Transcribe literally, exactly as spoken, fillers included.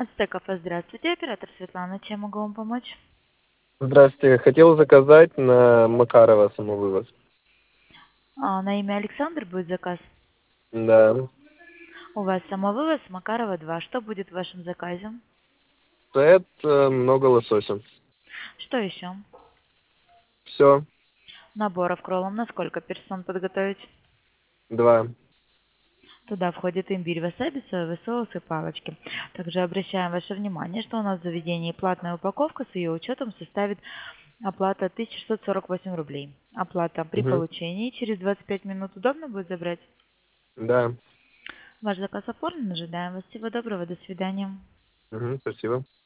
Ацтек Кафе, здравствуйте, оператор Светлана, чем могу вам помочь? Здравствуйте. Хотел заказать на Макарова самовывоз. А, на имя Александр будет заказ. Да. У вас самовывоз Макарова два. Что будет в вашем заказе? Сет, э, много лосося. Что еще? Все. Наборов кроллом на сколько персон подготовить? Два. Туда входит имбирь, васаби, соевый соус и палочки. Также обращаем ваше внимание, что у нас в заведении платная упаковка с ее учетом составит оплата тысяча шестьсот сорок восемь рублей. Оплата при Угу. получении через двадцать пять минут. Удобно будет забрать? Да. Ваш заказ оформлен, ожидаем вас. Всего доброго, до свидания. Угу. Спасибо.